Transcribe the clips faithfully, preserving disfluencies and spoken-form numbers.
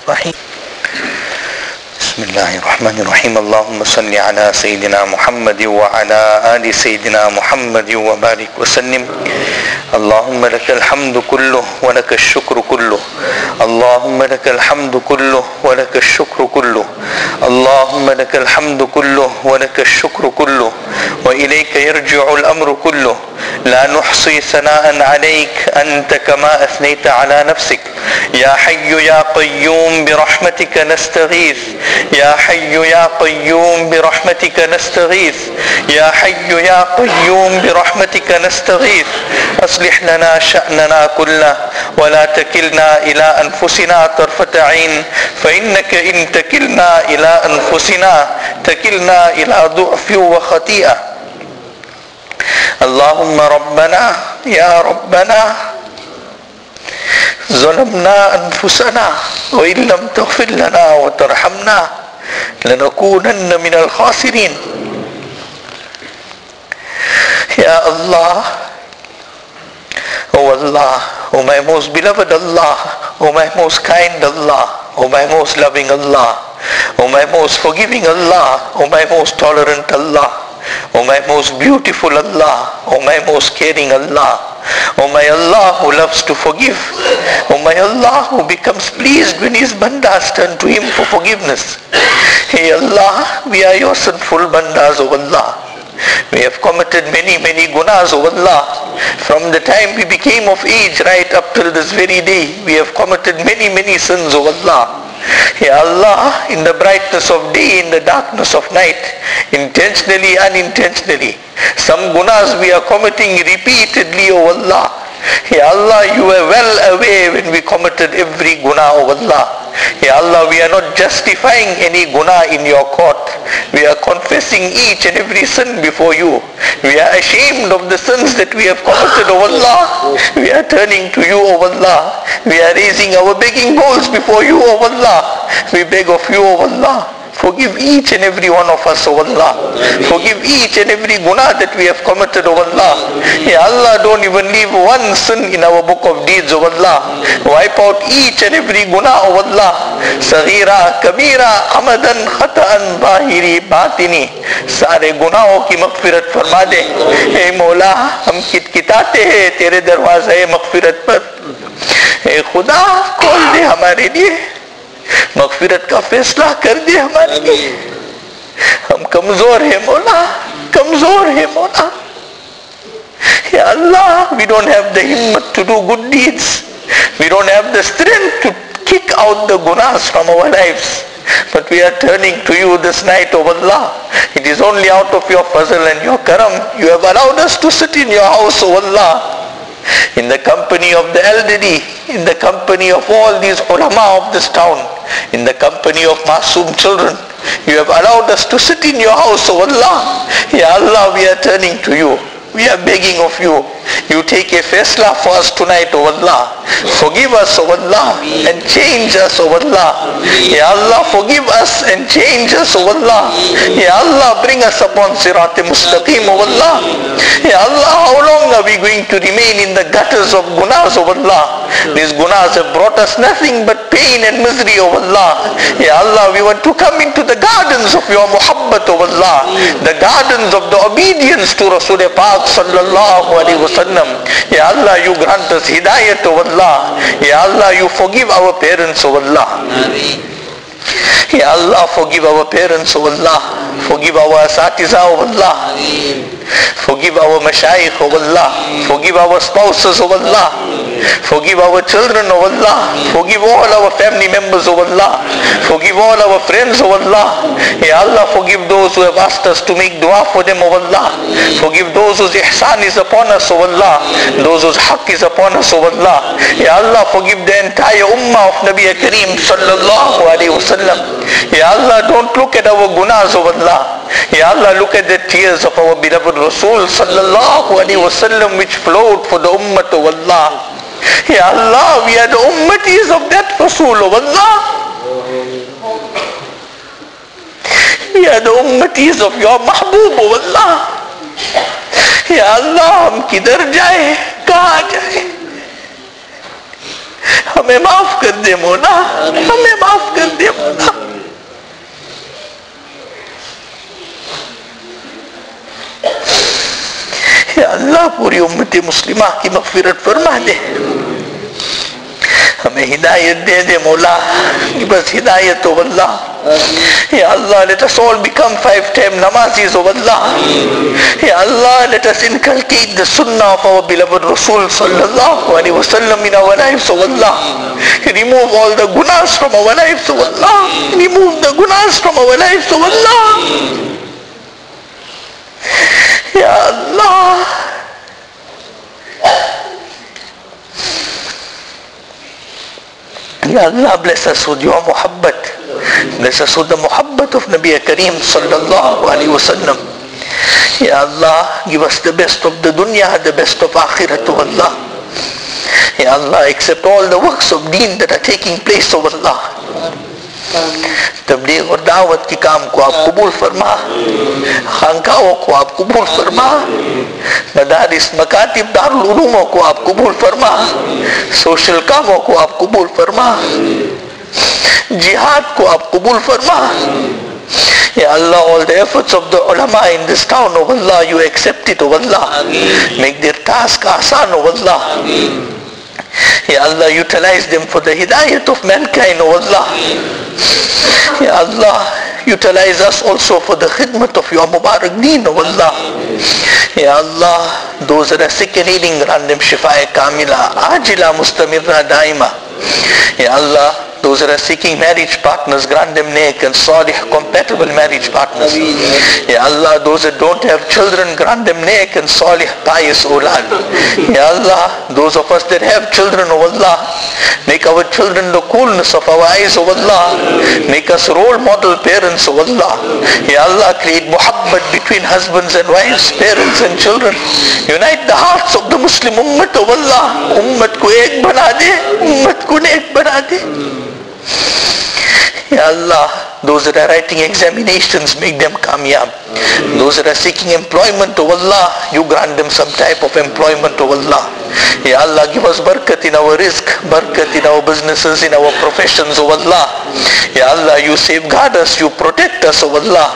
Bismillahirrahmanirrahim. Bismillahirrahmanirrahim. Allahumma salli ala Sayyidina Muhammad wa ala ali Sayyidina Muhammad wa barik wa sallim. Allahumma lakal hamdu kulluh wa lakal shukru kulluh. Allahumma lakal hamdu kulluh wa lakal shukru kulluh. Allahumma lakal hamdu kulluh wa lakal shukru kulluh. Wa ilayka yarji'u al-amru kulluh. La nuhsi sana'an alayk anta kama athnayta ala nafsik. Ya hayyu ya qayyum bi rahmatika nastaghith. Ya hayyu ya qayyum bi rahmatika nastaghith. Ya hayyu ya qayyum bi rahmatika nastaghith. Aslih lana sha'nana kullah wa la takilna ila anfusina tarfata 'ain fa innaka in takilna ila anfusina takilna ila du'fi wa khati'ah. Allahumma rabbana ya rabbana ظلمنا أنفسنا وإن لم تغفر لنا وترحمنا لنكونن من الخاسرين. Ya Allah, O Allah, O my most beloved Allah, O my most kind Allah, O my most loving Allah, O my most forgiving Allah, O my most tolerant Allah, O my most beautiful Allah, O my most caring Allah, O my Allah who loves to forgive, O my Allah who becomes pleased when his bandas turn to him for forgiveness. Hey Allah, we are your sinful bandas, O Allah. We have committed many, many gunas, O Allah. From the time we became of age right up till this very day, we have committed many, many sins, O Allah. Ya Allah, in the brightness of day, in the darkness of night, intentionally, unintentionally, some gunas we are committing repeatedly, O Allah. Ya Allah, you were well aware when we committed every guna, O Allah. Ya Allah, we are not justifying any guna in your court. We are confessing each and every sin before you. We are ashamed of the sins that we have committed, O Allah. We are turning to you, O Allah. We are raising our begging bowls before you, O Allah. We beg of you, O Allah. Forgive each and every one of us, O Allah. Forgive each and every guna that we have committed, O Allah. Ya Allah, don't even leave one sin in our book of deeds, O Allah. Wipe out each and every guna, O Allah. Saghira, kabira, amadan, khata'an, bahiri, batini. सारे गुनाहों की मग़फ़िरत फरमा दे. ए मौला, हम किटकिटाते हैं तेरे दरवाज़े मग़फ़िरत पर. ए खुदा, खोल दे हमारे लिए, मग़फ़िरत का फैसला कर दे हमारे लिए. हम कमजोर है मौला, कमजोर है मौला. Ya Allah, we don't have the himmat to do good deeds. We don't have the strength to kick out the gunas from our lives. But we are turning to you this night, O Allah. It is only out of your fazl and your karam you have allowed us to sit in your house, O Allah. In the company of the elderly, in the company of all these ulama of this town, in the company of masoom children, you have allowed us to sit in your house, O Allah. Ya Allah, we are turning to you. We are begging of you. You take a faisla for us tonight, O Allah. Forgive us, O Allah, and change us, O Allah. Ya Allah, forgive us and change us, O Allah. Ya Allah, bring us upon Sirat Mustaqim, O Allah. Ya Allah, how long are we going to remain in the gutters of gunas, O Allah? These gunas have brought us nothing but pain and misery, O Allah. Ya Allah, we want to come into the gardens of your muhabbat, O Allah. The gardens of the obedience to Rasul Pak sallallahu alaihi wasallam. Ya Allah, you grant us hidayat, O Allah. Ya Allah, you forgive our parents, O Allah. Ya Allah, forgive our parents, O Allah. Forgive our asatiza, O Allah. Forgive our mashayikh, O Allah. Forgive our spouses, O Allah. Forgive our children, O Allah. Forgive all our family members, O Allah. Forgive all our friends, O Allah. Ya Allah, forgive those who have asked us to make dua for them, O Allah. Forgive those whose ihsan is upon us, O Allah. Those whose haqq is upon us, O Allah. Ya Allah, forgive the entire ummah of Nabi Kareem sallallahu alaihi wasallam. Ya Allah, don't look at our gunas, O Allah. Ya Allah, look at the tears of our beloved Rasul sallallahu alaihi wasallam which flowed for the ummah, O Allah. Ya Allah, we are the ummatis of that Rasul, O Allah. We are the ummatis of your Mahbub, O Allah. Ya Allah, हम किधर जाए, कहाँ जाए? हमें माफ कर दे मौला, हमें माफ उम्मत मुस्लिमा की मग़फ़िरत फरमा दे, हमें हिदायत दे दे मौला, बस हिदायत हो अल्लाह। Ya Allah, let us all become five-time namazis, oh Allah. Ya Allah, let us inculcate the sunnah of our beloved Rasul sallallahu alaihi wasallam in our lives, oh Allah. Remove all the gunas from our lives, oh Allah. Remove the gunas from our lives, oh Allah. Ya Allah. Ya Allah, bless us with your muhabbat. Bless us with the muhabbat of Nabi Kareem sallallahu alaihi wasallam. Ya Allah, give us the best of the dunya, the best of akhirat, oh Allah. Ya Allah, accept all the works of deen that are taking place, oh Allah. तबलीग और दावत की काम को आप कबूल फरमा, खानकाहों को आप कबूल फरमा, मदारिस मकातिब दारुल उलूमों को आप कबूल फरमा, सोशल कामों को आप कबूल फरमा, जिहाद को आप कबूल फरमा। Ya Allah, all the efforts of the ulama in this town, oh Allah, you accept it, oh Allah. Make their task asan, oh Allah. Ya Allah, utilize them for the hidayat of mankind, oh Allah. Ya Allah, utilize us also for the khidmat of your Mubarak deen, oh Allah. Ya Allah, those that are sick and ailing, grant them shifa kamila, ajila mustamirra daima. Ya Allah, those that are seeking marriage partners, grant them neck and salih, compatible marriage partners. Ya Allah, those that don't have children, grant them neck and salih, pious awlad. Ya Allah, those of us that have children, oh Allah, make our children the coolness of our eyes, oh Allah. Make us role model parents, oh Allah. Ya Allah, create muhabbat between husbands and wives, parents and children. Unite the hearts of the Muslim ummat, oh Allah. Ummat ko ek bana de, ummat ko ek bana de. Ya Allah, those that are writing examinations, make them kamyab. Those that are seeking employment, oh Allah, you grant them some type of employment, oh Allah. Ya Allah, give us barakat in our rizq, barakat in our businesses, in our professions, oh Allah. Ya Allah, you safeguard us, you protect us, oh Allah.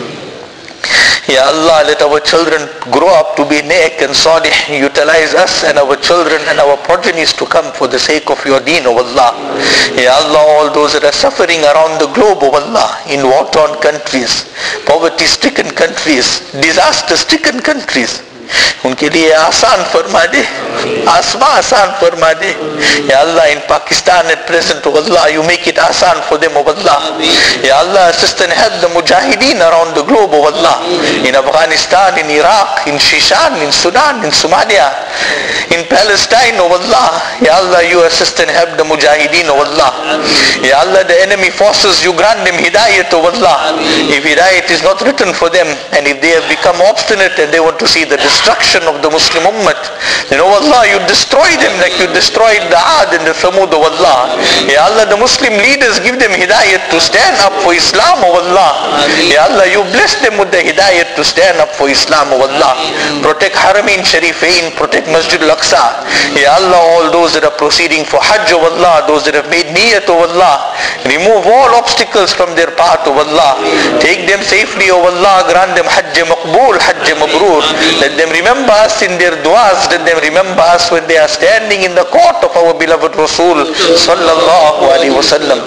Ya Allah, let our children grow up to be neck and salih. Utilize us and our children and our progenies to come for the sake of your deen, O Allah. Ya Allah, all those that are suffering around the globe, O Allah, in war-torn countries, poverty-stricken countries, disaster-stricken countries, उनके लिए आसान फरमा दे, आसमां आसान फरमा दे. Ya Allah, in Pakistan at present, oh Allah, you make it asan for them, oh Allah. Ya Allah, assist and help the mujahideen around the globe, oh Allah. In Afghanistan, in Iraq, in Shishan, in Sudan, in Somalia, in Palestine, oh Allah. Ya Allah, you assist and help the mujahideen, oh Allah. Ya Allah, the enemy forces, you grant them hidayat, oh Allah. If hidayat is not written for them, and if they have become obstinate and they want to see the destruction of the Muslim ummah, then oh Allah, you destroy them like you destroyed the Aad and the Thamud, oh Allah. Ya Allah, the Muslim leaders, give them hidayat to stand up for Islam, oh Allah. Ya Allah, you bless them with the hidayat to stand up for Islam, oh Allah. Protect Haramain Sharifain, protect Masjid Al-Aqsa. Ya Allah, all those that are proceeding for Hajj, oh Allah, those that have made niyat, oh Allah, remove all obstacles from their path, oh Allah. Take them safely, oh Allah, grant them Hajj Maqbool, Hajj Mabrur. Let them remember us in their du'as, let them remember us when they are standing in the court of our beloved Rasul sallallahu alaihi wasallam.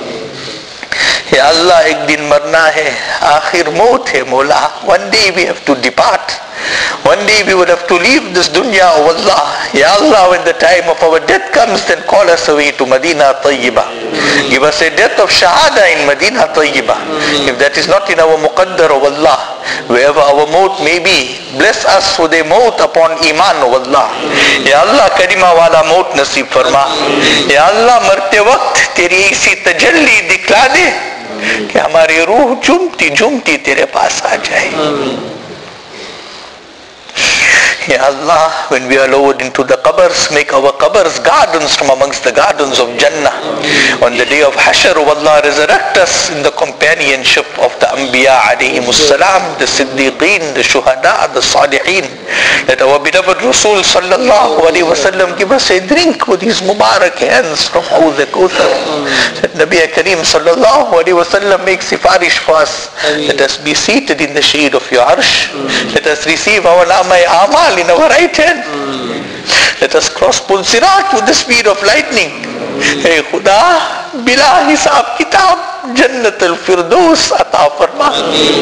Ya Allah, ek din marna hai, akhir maut hai Mola. One day we have to depart. One day we will have to leave this dunya, oh Allah. Ya Allah, when the time of our death comes, then call us away to Medina Tayyibah. Give us a death of Shahada in Medina Tayyibah. If that is not in our muqaddar, oh Allah, wherever our maut may be, bless us with a maut upon Iman, oh Allah. Ya Allah, kalima wala maut nasib farma. Ya Allah, marte waqt teri isi tajalli dikla de कि हमारी रूह झूमती झूमती तेरे पास आ जाए. Ya Allah, when we are lowered into the qabrs, make our qabrs gardens from amongst the gardens of Jannah. On the day of Hashr, O Allah, resurrect us in the companionship of the Anbiya alayhimus salam, the Siddiqeen, the Shuhada, the Salihin. Let our beloved Rasul sallallahu alayhi wa sallam give us a drink with his Mubarak hands from Hawz al-Kawthar. Let Nabi Kareem sallallahu alayhi wa sallam make sifarish for us. Let us be seated in the shade of your arsh. Let us receive our namai amal in our right hand. Let us cross Pul Sirat with the speed of lightning. Hey Khuda, bila hisab kitab, Jannat al-Firdaus ata farma.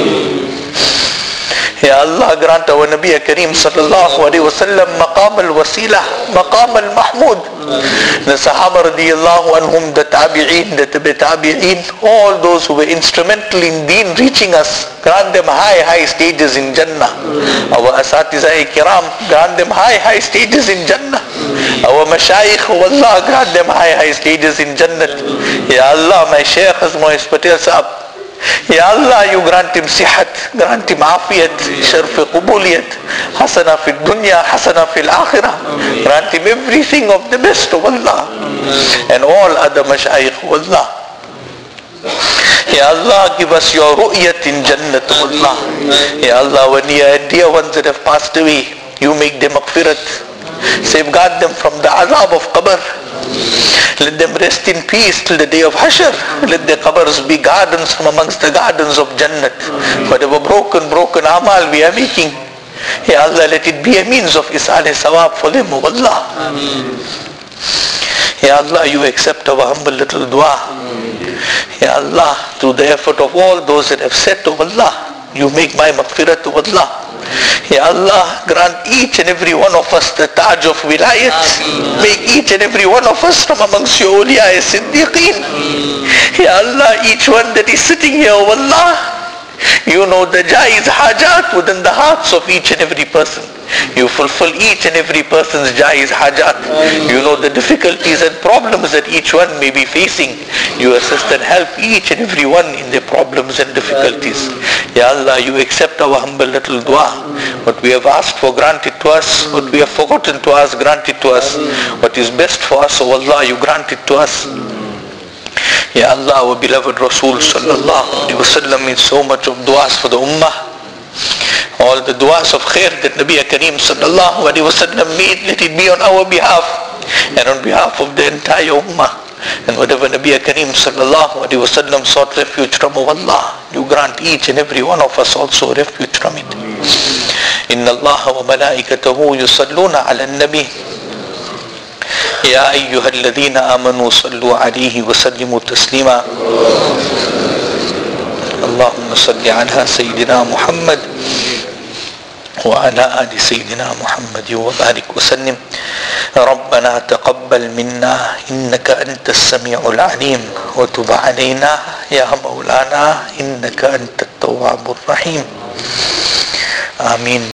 Ya Allah, grant our Nabi Kareem sallallahu alaihi wasallam maqam al-wasilah, maqam al-mahmud. The Sahaba radiyallahu anhum, the Tabi'een, the Tabi'een, all those who were instrumental in deen reaching us, grant them high, high stages in Jannah. Our Asatizah Kiram, grant them high, high stages in Jannah. Our Mashayikh, oh Allah, grant them high, high stages in Jannah. Ya Allah, my Shaykh Azmois Patel Sahab, Ya Allah, you grant him sihat, grant him afiyat, sharf qubuliyat, hasana fi dunya, hasana fi akhirah. Grant him everything of the best of Allah. And all other mashayikh of Allah. Ya Allah, give us your ru'yat in Jannat of Allah. Ya Allah, when your dear ones that have passed away, you make them maghfirat. Safeguard them from the azab of qabr. Let them rest in peace till the day of Hashr. Let their qabrs be gardens from amongst the gardens of Jannat. Whatever broken, broken amal we are making, Ya Allah, let it be a means of isal sawab for them, O Allah. Ya Allah, you accept our humble little dua. Ya Allah, through the effort of all those that have said, O Allah, you make my maghfirat, O Allah. Ya Allah, grant each and every one of us the Taj of Wilayat. Make each and every one of us from amongst your awliya Siddiqeen. Ya Allah, each one that is sitting here, oh Allah, you know the jaiz hajat within the hearts of each and every person. You fulfill each and every person's jaiz hajat. You know the difficulties and problems that each one may be facing. You assist and help each and every one in their problems and difficulties. Ya Allah, you accept our humble little dua. What we have asked for, grant it to us. What we have forgotten to ask, grant it to us. What is best for us, oh Allah, you grant it to us. Ya Allah, our beloved Rasul sallallahu alaihi wasallam made so much of du'as for the ummah. All the du'as of khair that Nabi Kareem sallallahu alaihi wasallam made, let it be on our behalf and on behalf of the entire ummah. And whatever Nabi Kareem sallallahu alaihi wasallam sought refuge from, oh Allah, you grant each and every one of us also refuge from it. Inna Allah wa malaikatahu yusalluna ala nabi. Ya ayyuhalladhina amanu sallu alayhi wa sallimu taslima. Allahumma salli ala Sayyidina Muhammad وعلى آل سيدنا محمد وبارك وسلم. ربنا تقبل منا إنك أنت السميع العليم وتب علينا يا مولانا إنك أنت التواب الرحيم. آمين.